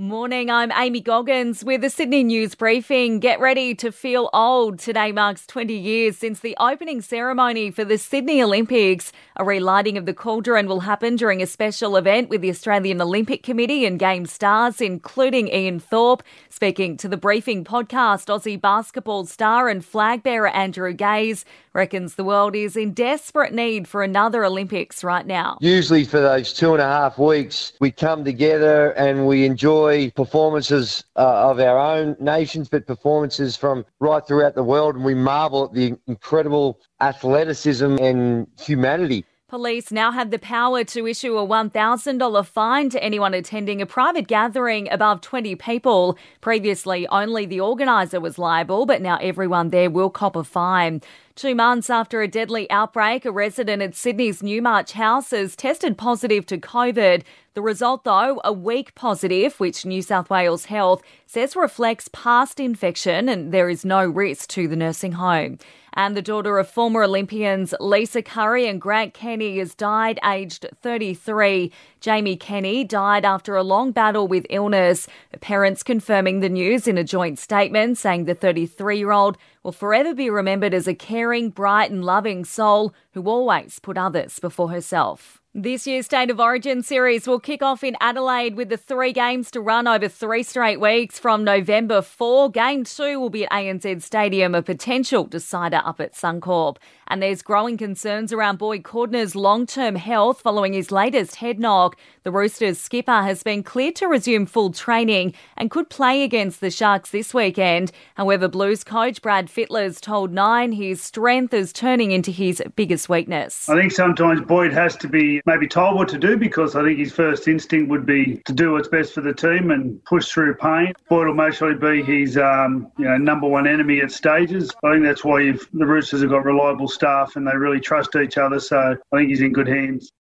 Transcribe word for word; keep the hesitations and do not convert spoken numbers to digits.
Morning, I'm Amy Goggins with the Sydney News Briefing. Get ready to feel old. Today marks twenty years since the opening ceremony for the Sydney Olympics. A relighting of the cauldron will happen during a special event with the Australian Olympic Committee and game stars, including Ian Thorpe. Speaking to the Briefing podcast, Aussie basketball star and flag bearer Andrew Gaze reckons the world is in desperate need for another Olympics right now. Usually for those two and a half weeks, we come together and we enjoy performances uh, of our own nations, but performances from right throughout the world, and we marvel at the incredible athleticism and humanity. Police now have the power to issue a one thousand dollars fine to anyone attending a private gathering above twenty people. Previously, only the organiser was liable, but now everyone there will cop a fine. Two months after a deadly outbreak, a resident at Sydney's Newmarch House has tested positive to COVID. The result, though, a weak positive, which New South Wales Health says reflects past infection and there is no risk to the nursing home. And the daughter of former Olympians Lisa Curry and Grant Kenny has died aged thirty-three. Jamie Kenny died after a long battle with illness. Her parents confirming the news in a joint statement, saying the thirty-three-year-old will forever be remembered as a caring, bright and loving soul who always put others before herself. This year's State of Origin series will kick off in Adelaide with the three games to run over three straight weeks from November fourth. Game two will be at A N Z Stadium, a potential decider up at Suncorp. And there's growing concerns around Boyd Cordner's long-term health following his latest head knock. The Roosters skipper has been cleared to resume full training and could play against the Sharks this weekend. However, Blues coach Brad Fittler's told Nine his strength is turning into his biggest weakness. I think sometimes Boyd has to be maybe told what to do, because I think his first instinct would be to do what's best for the team and push through pain. Boyd will most likely be his um, you know, number one enemy at stages. I think that's why you've, the Roosters have got reliable staff and they really trust each other, so I think he's in good hands.